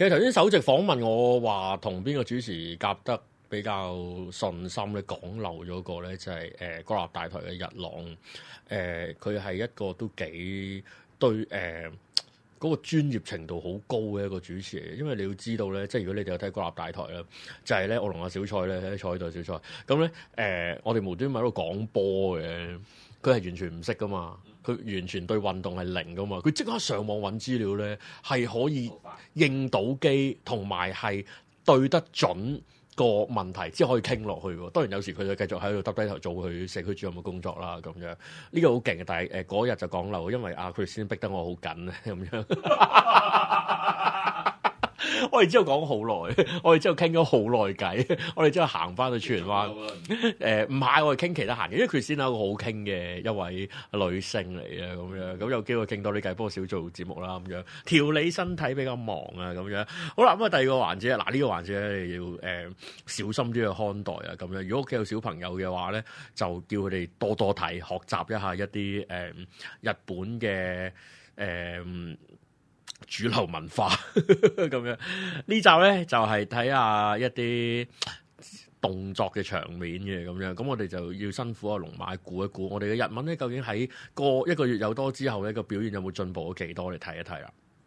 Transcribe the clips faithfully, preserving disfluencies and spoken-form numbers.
其實頭先首席訪問我話同邊個主持夾得比較順心咧，講漏咗個咧就係誒國立大台嘅日朗，誒佢係一個都幾對誒。呃嗰個專業程度好高嘅一個主持嚟嘅，因為你要知道咧，即係如果你哋有睇國立大台啦，就係、是、咧我同阿小蔡咧坐喺度，小蔡咁咧誒，我哋無端端喺度講波嘅，佢係完全唔識噶嘛，佢完全對運動係零噶嘛，佢即刻上網揾資料咧，係可以應到機，同埋係對得準個問題，先可以傾落去喎。當然有時佢就繼續喺度耷低頭做佢社區主任嘅工作啦，咁樣呢個好勁嘅。但係誒嗰日就講漏，因為阿佢先逼得我好緊咧，咁樣。我哋之後講好耐，我哋之後傾咗好耐偈，我哋之後行翻去荃灣。誒唔係，我哋傾其他閒嘅，因為佢先係一個好傾嘅一位女性嚟嘅，咁樣咁有機會傾多啲偈，不過少做節目啦，咁樣調理身體比較忙啊，咁樣好啦。咁啊第二個環節啊，嗱、這、呢個環節咧你要誒、呃、小心啲去看待啊，咁樣如果屋企有小朋友嘅話咧，就叫佢哋多多睇，學習一下一啲誒、呃、日本嘅誒。呃主流文化咁樣呢集咧就係睇下一啲動作嘅場面嘅咁樣，咁我哋就要辛苦阿龍馬估一估我哋嘅日文咧究竟喺個一個月有多之後咧個表現有冇進步咗幾多，嚟睇一睇啦。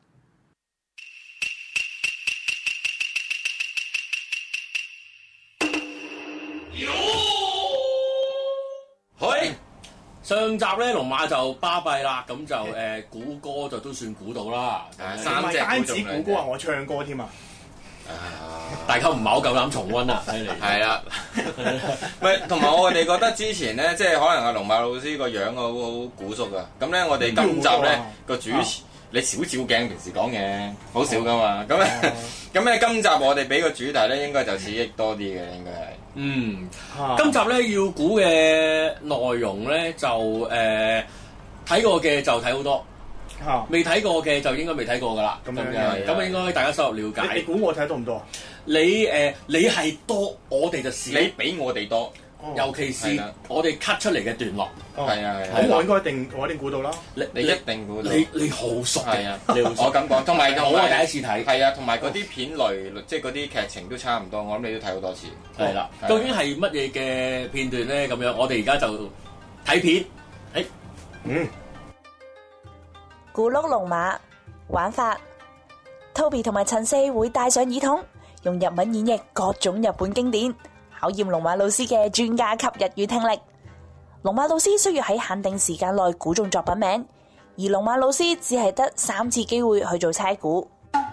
上集咧龍馬就巴閉啦，咁就誒估歌就都算估到啦。 三隻單止估歌啊，我唱歌添啊！ 大家唔係好夠膽重溫啊，睇嚟。 係啦，咪同埋我哋覺得之前咧，即係可能阿龍馬老師個樣好好古縮噶。咁咧，我哋今集咧個主持，你少照鏡，平時講嘢好少噶嘛。咁咧，咁咧今集我哋俾個主題咧，應該就刺激多啲嘅，應該係。嗯， 啊、今集咧要估嘅內容咧就誒睇、呃、過嘅就睇好多，未睇、啊、過嘅就應該未睇過噶啦。咁樣咁啊，應該大家深入了解。 你估我睇多唔多？ 你誒、呃、你係多，我哋就少。 你比我哋多， 哦、尤其是我哋 cut 出嚟嘅段落。 係啊係啊，咁我應該一定我一定估到啦。 你你一定估到。你你好熟嘅， 啊， 你好熟。 我咁講，同埋我係第一次睇。 係啊，同埋嗰啲片類，即係嗰啲劇情都差唔多，我諗你都睇好多次。 係啦，究竟係乜嘢嘅片段咧？咁樣我哋而家就睇片。誒，嗯。 咕碌龍馬玩法 ，Toby 同埋陳四會戴上耳筒，用日文演繹各種日本經典，考驗龍馬老師嘅專家級日語聽力。龍馬老師需要喺限定時間內估中作品名，而龍馬老師只係得三次機會去做猜估。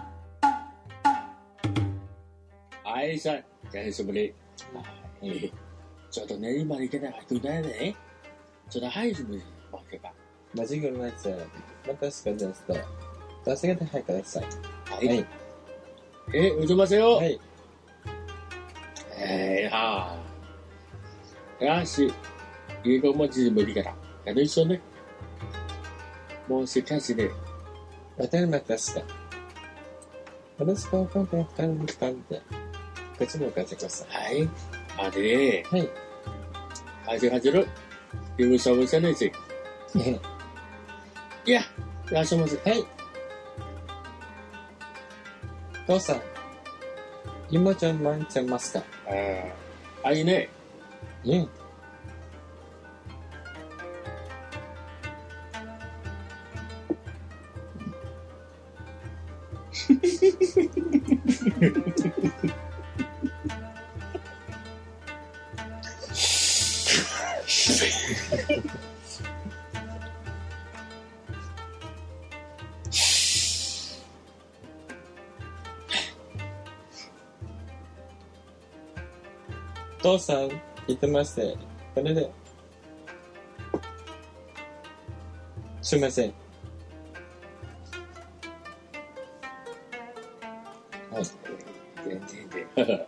はいさん、大丈夫です。はい。ちょっとね、今いけない人だね。ちょっとはい、すみません。 間違いないです。またすかですと。助けてはいください。 はい。え、お邪魔せよ。 はい。 えー、あー。よし。英語文字無理から。やる一緒ね。もうしかしね。 わかりました。私が分かって二人来たんで。こっちも受かってください。 はい。あでね。 はい。 始める。よろしくお願いします。いや、いらっしゃいませ。 はい。父さん、今ちゃん満ちゃいますか？ ああ、あいいね。 うん。父さん、言ってまして、これで。すみません。 はい。全然で。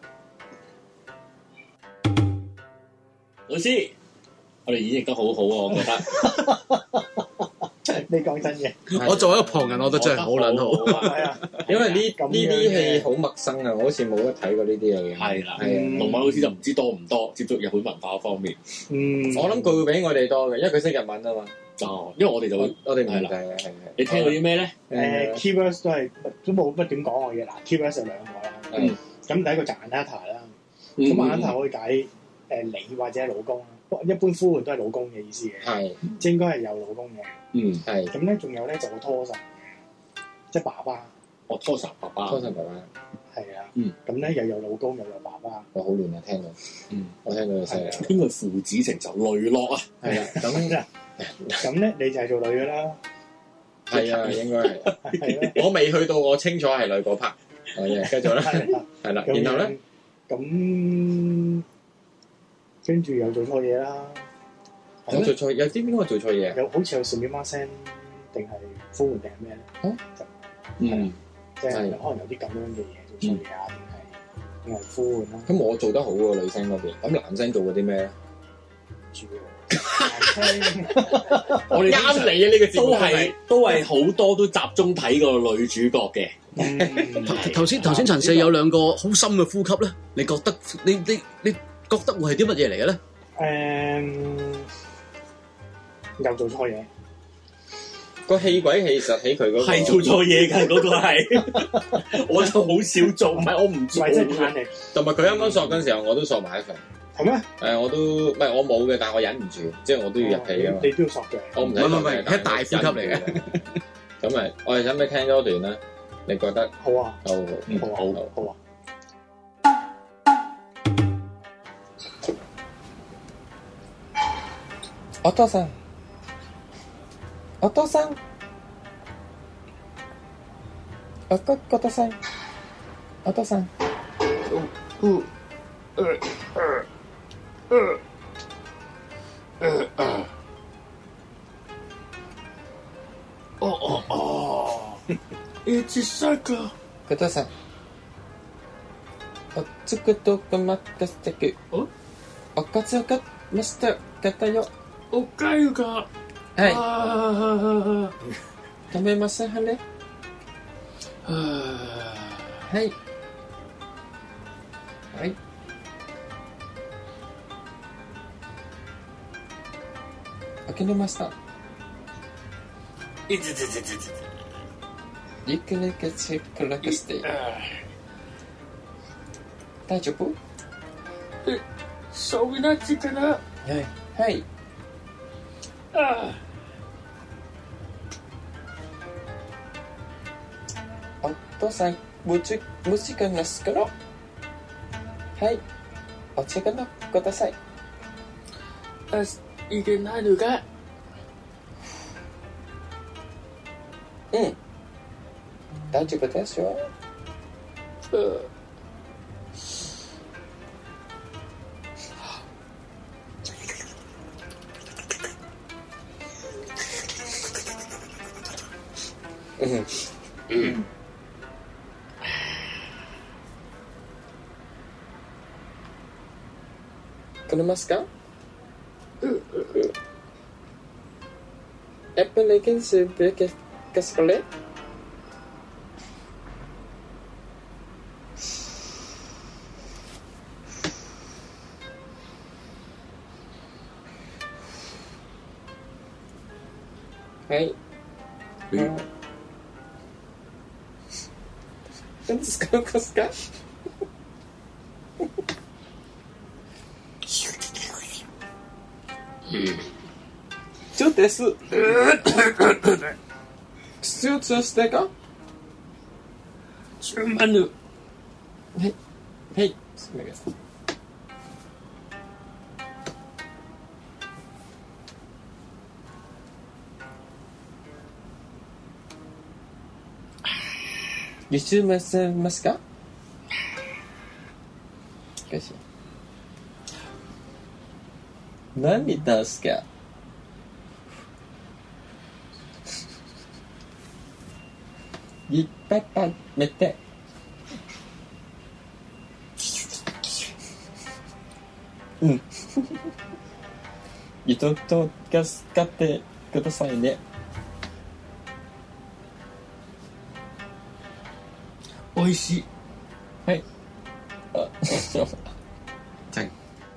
老師，我哋演繹得好好啊，我覺得。 你講真嘅， 我作為一個旁人，我覺得真係好撚好。 係啊， 因為呢咁樣呢啲戲好陌生啊，我好似冇得睇過呢啲嘢嘅。 係啦， 係啊， 龍馬老師就唔知多唔多接觸日本文化方面。 嗯， 我諗佢會比我哋多嘅，因為佢識日文啊嘛。 哦，因為我哋就我會， 我哋唔係啦係嘅，係係。 你聽過啲咩咧？ 誒 keywords 都係都冇乜點講我嘢嗱 keywords 有兩個啦。 嗯咁第一個就 Anata 啦， 嗯咁 Anata 可以解誒你或者老公啦，一般呼喚都係老公嘅意思嘅， 係即係應該係有老公嘅。 嗯， 係咁咧仲有咧就個拖神，即係爸爸， 我拖實爸爸。 拖神爸爸， 係啊。 嗯。 咁咧又有老公又有爸爸， 我好亂啊，聽到， 嗯， 我聽到個聲係啊。 應該係父子情仇淚落啊！ 係啦，咁咁咧你就係做女嘅啦， 係啊，應該係。 係啦。 我未去到我清楚係女嗰 part。哦，嘅，繼續啦， 係啦。 係啦， 咁然後咧， 咁跟住又做錯嘢啦。 我做錯，有啲邊個做錯嘢啊？ 有好似有閃電孖聲定係呼喚定係咩咧？ 哦就嗯， 即係係可能有啲咁樣嘅嘢做錯嘢啊，定係定係呼喚啦。 咁我做得好喎，女聲嗰邊。咁男聲做過啲咩咧？ 主要難聽我哋啱你啊！呢個節目都係都係好多都集中睇個女主角嘅。 嗯頭先頭先陳四有兩個好深嘅呼吸咧，你覺得你你你覺得會係啲乜嘢嚟嘅咧？ 誒又做錯嘢， 個氣鬼氣實喺佢嗰個係做錯嘢㗎，嗰個係，我就好少做，唔係我唔唔做係即係叛逆同埋佢啱啱索嗰陣時候，我都索埋一份。 係咩？ 誒，我都唔係我冇嘅，但係我忍唔住，即係我都要入戲啊嘛。 你都要索嘅。 我唔唔係唔係係一大呼吸嚟嘅。 咁咪，我哋使唔使聽多段咧？你覺得好啊， 好好？ 嗯好啊， 好好啊。 お父さん、お父さん、おこっことさん、お父さん。 It's a circle。 お父さん、おつくとくまかしてく。 おおかずがました方よ。 おかゆが。 はい。 あ食べますはね。 あ。 はい。はい。開けれました。 いつつつつつ。 ゆっくりくしくらくして。大丈夫？ そうなってかな。 はい。はい。 あお父さん、むち、むちがなすから。はい。お茶がなください。 あ。いけないのか。 うん。大丈夫ですよ。うん。うん。来れますか？やっぱり現地でけかすかれ？はい。 うん何ですか？何ですか？ちょっとです。必要としてか？ つまぬ。 はい。はい。お願いします。輸出めせますか？しかし。何ですか？いっぱい食べて。うん。糸とか使ってくださいね。 愛しい。 真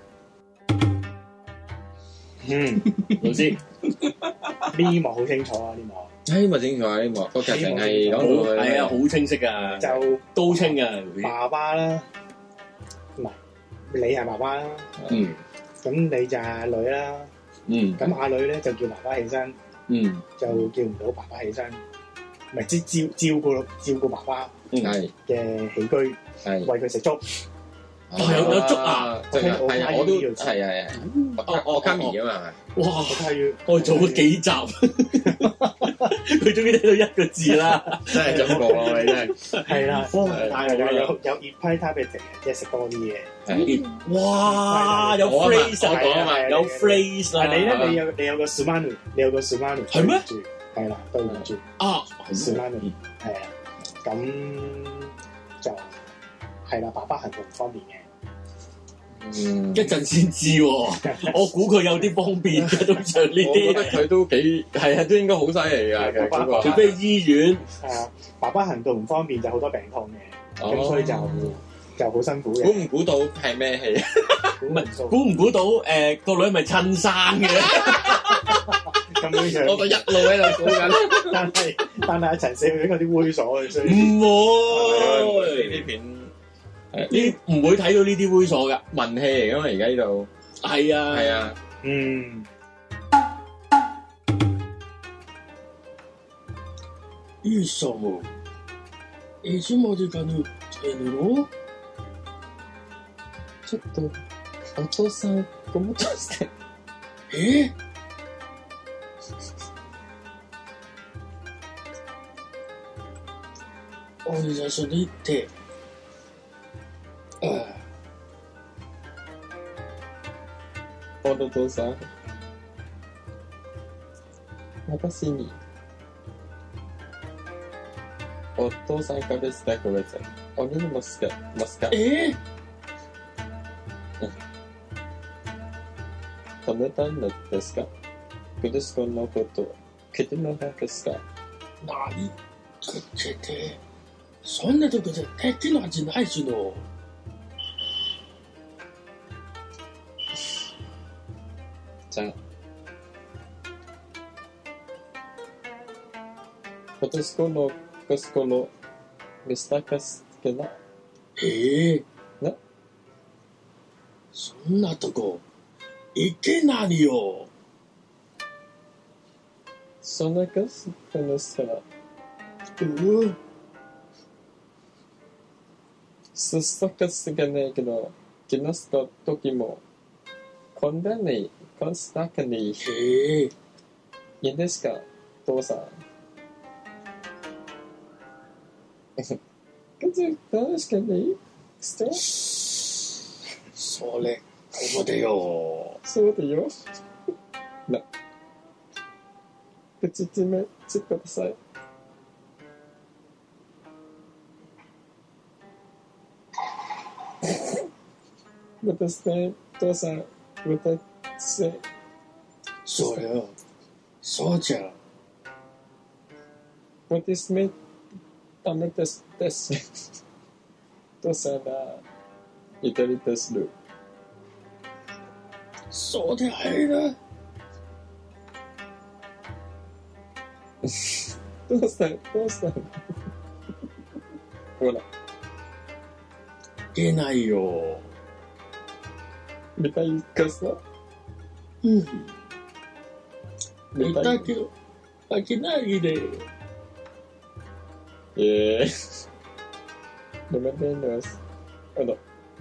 嗯， 老師， 呢幕好清楚啊！呢幕呢幕清楚啊！呢幕個劇情係好講到佢係啊，好清晰啊， 就高清啊， 爸爸啦，唔係你係爸爸啦， 嗯咁你就係阿女啦， 嗯咁阿女咧就叫爸爸起身， 嗯就叫唔到爸爸起身，咪即照照顧照顧爸爸嗯， 係嘅起居， 係餵佢食粥。 哦有有粥啊！ 真係係啊！我都我係啊係啊， 哦哦我卡咪啊嘛， 哇！ 我睇要我做咗幾集，佢終於睇到一個字啦， 真係進步咯！你真係係啦， 哇係太好啦有有熱批 type 嘅食，即係食多啲嘢。 係哇！有我啊嘛 phrase 我講啊嘛有 phrase 啊！ 但係你咧，你有你有個 Sumanu，你有個 Sumanu 係咩？ 對住係啦，對住啊 Sumanu 係啊，咁就係啦，爸爸行動唔方便嘅。 嗯一陣先知喎，我估佢有啲方便嘅，通常呢我覺得啲， 佢都幾係啊，都應該好犀利㗎。其實嗰個除非醫院。 係啊，爸爸行動唔方便就好多病痛嘅，咁、 哦所以就就好辛苦估嘅。 唔估到係咩戲？ 估唔數估唔估到誒個女係咪親生嘅？ 咁樣樣， 我就一路喺度估緊。 但係但係阿陳四佢嗰啲猥瑣嘅，所以唔呢會， 啲片呢唔會睇到呢啲猥瑣㗎。 文戲嚟㗎嘛，而家呢度係啊， 係啊， 嗯， いいさもいつまでかにてるの？ ちょっと、お父さん、ごもっとして。 え？俺最初に言って、ああ我のお父さん、私に、お父さんが別だごめんなさい。鬼にもすか、ますかえ？ 止めたんですかクリスコのこと、聞いてなかったですか何食ってて、そんなとこで敵の味ないしの。 じゃあ、クリスコの息子のミスターカスケな、 ええなそんなとこ、行けないよ。 そんなカスケのさ、 うん。 スストカスがないけど、気のした時も、こんなにコンスタントにええいいんですか父さん。くず、確かにしてそれ、ここでよ。 そうだよ。な。口詰めしてください。私ね、父さん、私、 それよ。そうじゃん。 私め、ダメです、です。父さんが、左でする。 そうで入る。 父さん、父さん。ほら、 出ないよ。 見たいかさ。 うん。 見たい。 だけど、飽きないで。 ええ。ごめんね、あの、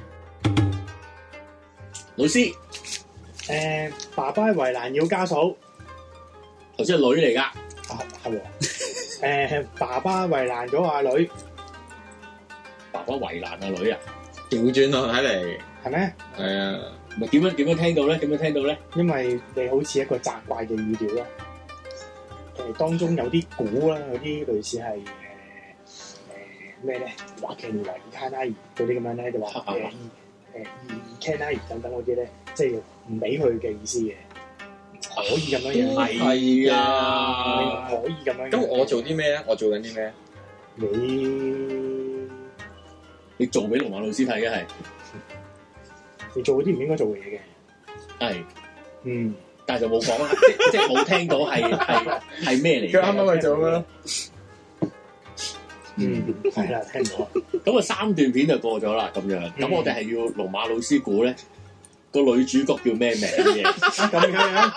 老師， 誒、爸爸為難要家嫂， 頭先係女嚟㗎。 啊係喎，誒、爸爸為難咗阿女， 爸爸為難阿女啊？ 調轉咯，睇嚟係咩？ 係啊， 咪點樣點樣聽到咧？點樣聽到咧？ 因為你好似一個責怪嘅語調咯。誒、當中有啲鼓啦，有啲類似係誒誒咩咧？華奇尼維爾卡拉爾嗰啲咁樣咧，就話誒誒爾卡拉爾等等嗰啲咧，即係唔俾佢嘅意思嘅，可以咁樣樣， 係啊， 可以咁樣樣。 咁我做啲咩咧？我做緊啲咩？ 你你做俾龍馬老師睇嘅係你做嗰啲唔應該做嘅嘢嘅。 係， 嗯， 但係就冇講啦，即即係冇聽到係係係咩嚟嘅。 佢啱啱咪就咁樣咯。 嗯，係啦，聽到。 咁啊三段片就過咗啦，咁樣。咁我哋係要龍馬老師估咧個女主角叫咩名嘅？ 咁樣。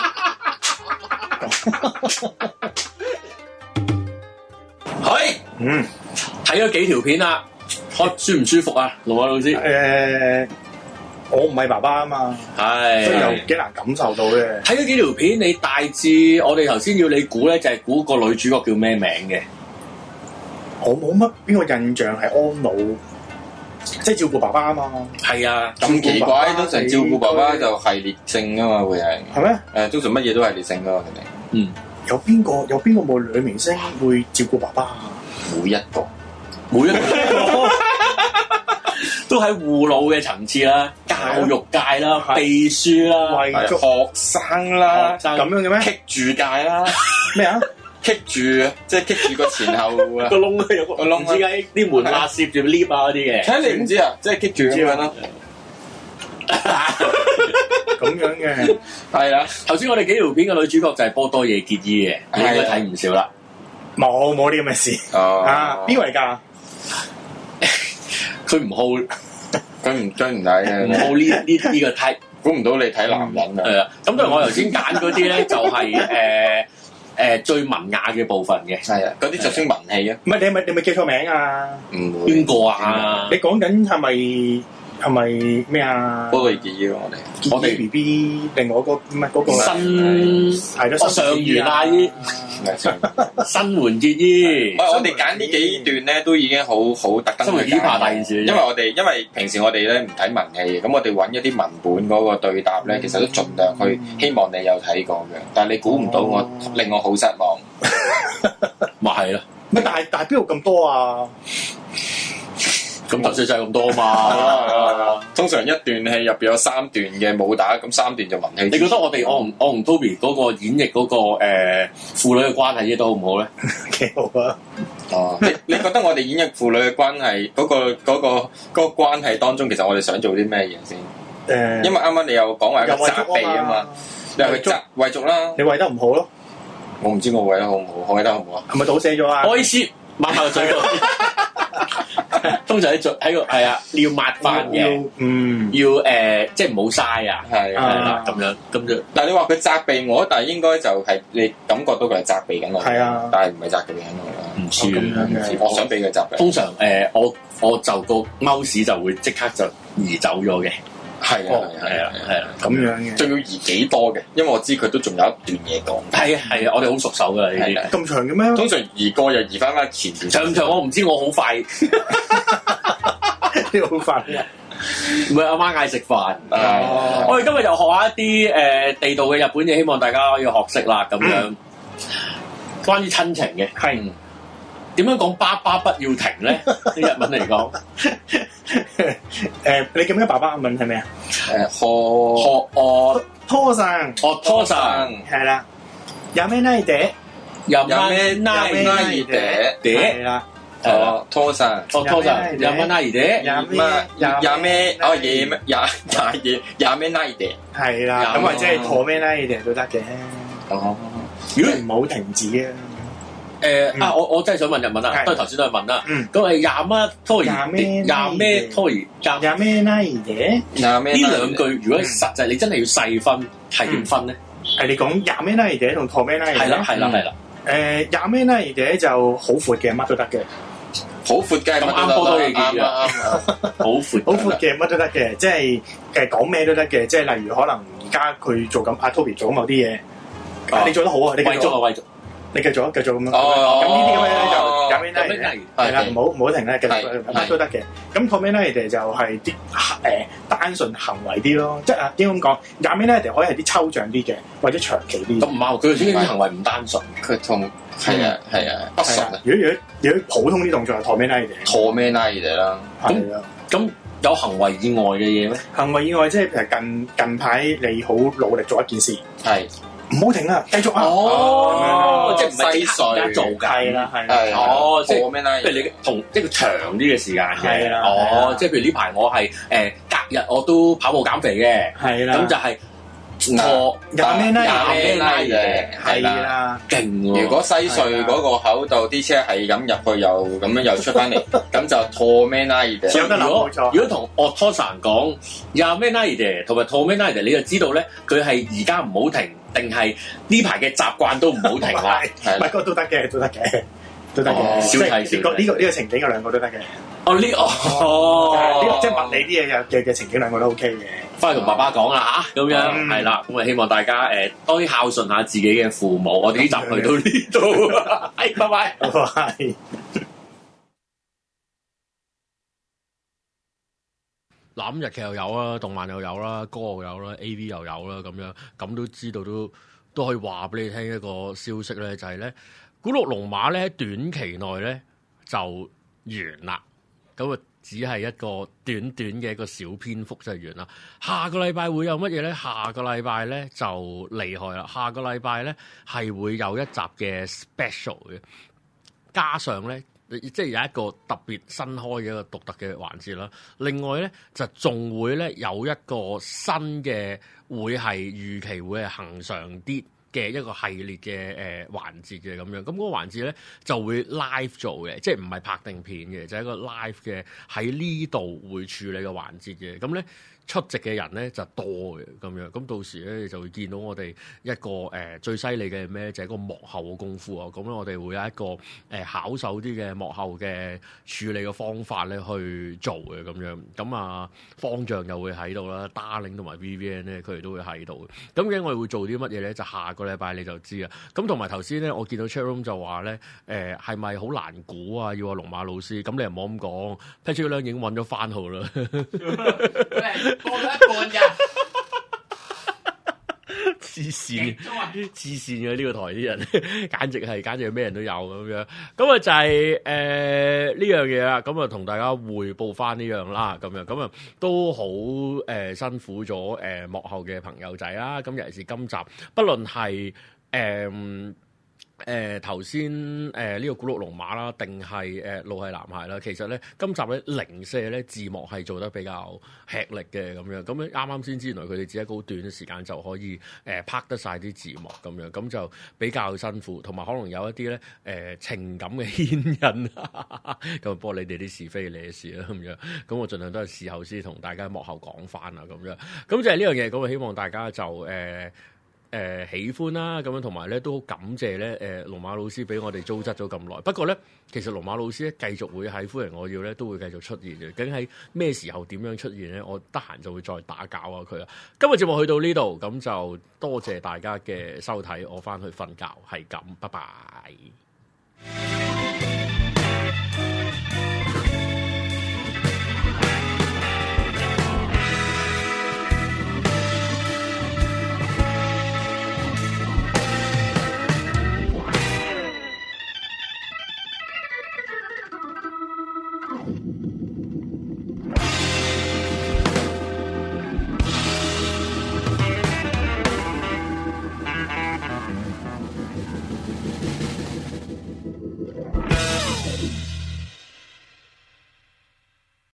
係， 嗯， 睇咗幾條片啦，開舒唔舒服啊？龍馬老師誒，我唔係爸爸啊嘛，所以又係幾難感受到嘅。 睇咗幾條片，你大致我哋頭先要你估咧，就係估個女主角叫咩名嘅。 我冇乜邊個印象係安老，即係照顧爸爸啊嘛。 係啊， 咁奇怪，通常照顧爸爸就系列性噶嘛，會係係咩？ 誒，通常乜嘢都系列性噶嘛，佢哋嗯， 有邊個有邊個冇女明星會照顧爸爸啊？ 每一個每一個都喺護老嘅層次啦，教育界啦， 係秘書啦， 為咗係學生啦， 學生咁樣嘅咩？ 棘住界啦， 咩啊？ 棘住即係棘住個前後啊個！窿有個個窿啊唔知解啲門罅攝住 lift 啊嗰啲嘅。 睇你唔知啊，即係棘住咁樣咯。 咁樣嘅， 係啦， 頭先我哋幾條片嘅女主角就係波多野結衣嘅，你應該睇唔少啦。 冇冇啲咁嘅事哦啊？邊位㗎？ 佢唔好佢唔追唔睇嘅， 唔好呢呢呢個 type 估唔到你睇男人啊！ 係啊。咁但係我頭先揀嗰啲咧就係誒誒最文雅嘅部分嘅。 係啊，嗰啲就算文氣啊， 唔係你係咪你係咪記錯名啊？ 唔會邊個啊？ 你講緊係咪係咪咩啊？ 波多野結衣咯，我哋我哋 B B 另外個唔係嗰個新係咯， 哦上元啊依新垣結衣唔。係我哋揀呢幾段咧，都已經好好特登新垣結衣去揀拍第二次因為我哋因為平時我哋咧唔睇文戲，咁我哋揾一啲文本嗰個對答咧，其實都盡量去希望你有睇過嘅，但係你估唔到我令我好失望。 咪係咯， 乜但係但係邊度咁多啊？ 咁頭先就係咁多嘛。 啊通常一段戲入邊有三段嘅武打，咁三段就文戲。 你覺得我哋我同我同 Toby 嗰個演繹嗰、個誒、呃、父女嘅關係演得好唔好咧？ 幾好啊！ 哦，你你覺得我哋演繹父女嘅關係嗰、個嗰、個嗰、個關係當中，其實我哋想做啲咩嘢先？ 誒， 因為啱啱你有講話一個責備啊嘛，你係去責遺族啦。 你餵得唔好咯？ 我唔知我為得好唔好，我為得好唔好啊？ 係咪倒瀉咗啊？ 我意思抹下個嘴角，通常喺嘴喺個係啊，你要抹翻嘅， 要嗯要誒、呃、即係唔好嘥啊， 係係啦，咁樣咁就但係你話佢責備我，但係應該就係你感覺到佢係責備緊我。 係啊但係唔係責備緊我啦。 唔知咁樣嘅我想俾佢責備。 通常誒、呃、我我就個 mouse 就會即刻就移走咗嘅， 係啊哦係啊係啊， 係啊， 咁樣嘅， 仲要移幾多嘅？因為我知佢都仲有一段嘢講。 係啊係啊，我哋好熟手噶呢啲。 咁長嘅咩？ 通常移過又移翻翻前邊。 長唔長我唔知，我好快， 呢個好快啊！ 唔係阿媽嗌食飯。 啊我哋今日又學下一啲誒、呃地道嘅日本嘢，希望大家可以學識啦。咁樣、關於親情嘅， 係點樣講爸爸不要停咧？啲日文嚟講， 誒，你記唔記得爸爸問係咩啊？ 誒學學我拖生學拖神， 係啦，有咩呢嘅？ 有有咩拉有咩拉二嗲？ 係啦， 哦拖神。 學拖神，有乜拉兒爹？ 有咩？有咩？哦嘢咩？廿廿嘢廿咩拉二嗲？ 係啦，咁有或者係拖咩呢嘅都得嘅， 哦。 如果唔好停止啊！ 誒啊！我我真係想問日文啦， 係都係頭先都係問啦。 嗯咁係廿乜拖兒？ 廿咩廿咩拖兒？廿有咩呢嘅？ 廿咩？ 呢兩句如果實際你真係要細分，係點分咧？ 係你講有咩呢嘅同拖咩呢嘅？ 係啦係啦係啦。 誒有咩呢嘅就好闊嘅，乜都得嘅。 好闊嘅， 咁啱波多野結衣啱啊啱啱。 好闊， 好闊嘅，乜都得嘅，即係誒講咩都得嘅，即係例如可能而家佢做緊阿 Toby 做緊某啲嘢， 哦你做得好啊，你繼續， 貴族啊貴族。 你繼續啊，繼續咁樣。 哦咁呢啲咁樣咧就有咩有咩咧？係啦，唔好唔好停咧，繼續係乜都得嘅。咁 Tommy 咧，佢哋就係啲誒單純行為啲咯，即係啊應該咁講，有咩咧，可以係啲抽象啲嘅，或者長期啲咁。唔係，佢啲行為唔單純。 佢同係啊係啊不係啊純啊，， 如果如果如果普通啲動作係 Tommy 咧， 拖咩拉二嗲啦。 係啊。 咁有行為以外嘅嘢咩？ 行為以外，即係譬如近近排你好努力做一件事， 係唔好停啦，繼續啊！ 哦，即係唔係即西刻而家隧做㗎？ 係啦係啦， 係哦，即係咩咧？ 譬如你同一個長啲嘅時間嘅， 係啦係哦啦， 即係譬如呢排我係誒隔日我都跑步減肥嘅， 係啦， 咁就係錯廿咩拉廿咩拉嘅係啦， 勁喎。 如果西隧嗰個口度啲車係咁入去又咁樣又出翻嚟，咁就錯咩拉嘅。 有得諗如果冇錯如果同 Ottosan 講廿咩拉嘅同埋 t o m e n a 你就知道咧，佢係而家唔好停，定係呢排嘅習慣都唔好停啦。 係唔係嗰個都得嘅，都得嘅，都得哦嘅，即少睇係呢個少睇呢個呢個情景有兩個都得嘅， 哦呢呢哦， 個即係物理啲嘢嘅嘅情景兩個都 OK 嘅。 翻去同爸爸講啦嚇，咁樣嗯係啦，咁啊希望大家誒多啲孝順下自己嘅父母。我哋呢集去到呢度，係拜拜。 係。 嗱咁日劇又有啦，動漫又有啦，歌又有啦，A V 又有啦，咁樣咁都知道都都可以話俾你聽一個消息咧，就係咧古鹿龍馬咧喺短期內咧就完啦，咁啊只係一個短短嘅一個小篇幅就完啦。下個禮拜會有乜嘢咧？下個禮拜咧就厲害啦，下個禮拜咧係會有一集嘅 special 嘅，加上咧。即係有一個特別新開嘅一個獨特嘅環節啦。另外咧就仲會咧有一個新嘅會係預期會係恆常啲嘅一個系列嘅誒、呃、環節嘅咁樣。咁、那、嗰個環節咧就會 live 做嘅，即係唔係拍定片嘅，就係、是、一個 live 嘅喺呢度會處理嘅環節嘅。咁咧出席嘅人咧就多嘅咁樣。咁到時咧你就會見到我哋一個誒、呃、最犀利嘅咩，就係、是、一個幕後嘅功夫啊。咁咧我哋會有一個誒、呃、巧手啲嘅幕後嘅處理嘅方法咧去做嘅咁樣。咁啊方丈又會喺度啦 ，Darling 同埋 Vivian 咧佢哋都會喺度。咁究竟我哋會做啲乜嘢咧？就下個禮拜你就知啊。咁同埋頭先咧，我見到 chatroom 就話咧誒係咪好難估啊？要阿龍馬老師，咁你又唔好咁講 Patrick 亮已經揾咗番號啦。 過咗一半㗎。 黐線，黐線嘅呢個台啲人，簡直係簡直係咩人都有咁樣。咁啊就係誒呢樣嘢啦。咁啊同大家匯報翻呢樣啦。咁樣咁啊都好誒、呃、辛苦咗誒、呃、幕後嘅朋友仔啦。咁尤其是今集，不論係誒。呃誒頭先誒呢個古鹿龍馬啦，定係誒路係男孩啦，其實咧今集咧零舍咧字幕係做得比較吃力嘅咁樣，咁樣啱啱先知原來佢哋只係一個好短嘅時間就可以誒、呃、拍得晒啲字幕咁樣，咁就比較辛苦，同埋可能有一啲咧誒情感嘅牽引，咁不過你哋啲是非你嘅事啦咁樣，咁我盡量都係事後先同大家幕後講翻啊咁樣，咁就係呢樣嘢，咁啊希望大家就誒。呃誒、呃、喜歡啦，咁樣同埋咧都好感謝咧誒龍馬老師俾我哋糟質咗咁耐。不過咧，其實龍馬老師咧繼續會喺歡迎我要咧都會繼續出現嘅。究竟喺咩時候點樣出現咧？我得閒就會再打攪下佢啦。今日節目去到呢度，咁就多謝大家嘅收睇。我翻去瞓覺，係咁，拜拜。